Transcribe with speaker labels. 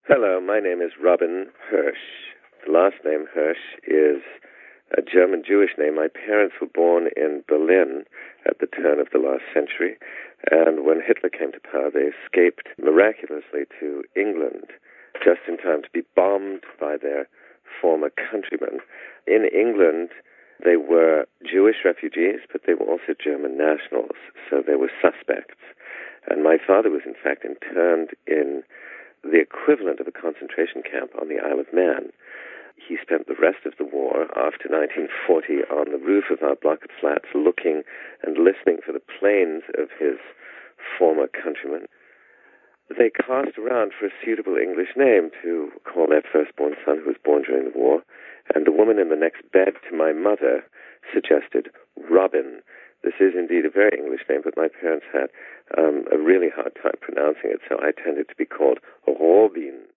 Speaker 1: Hello, my name is Robin Hirsch. The last name Hirsch is a German Jewish name. My parents were born in Berlin at the turn of the last century, and when Hitler came to power, they escaped miraculously to England just in time to be bombed by their former countrymen. In England, they were Jewish refugees, but they were also German nationals, so they were suspects. And my father was, in fact, interned in the equivalent of a concentration camp on the Isle of Man. He spent the rest of the war after 1940 on the roof of our block of flats looking and listening for the planes of his former countrymen. They cast around for a suitable English name to call their firstborn son, who was born during the war, and the woman in the next bed to my mother suggested Robin. This is indeed a very English name, but my parents had a really hard time pronouncing it, so I tended to be called Robin.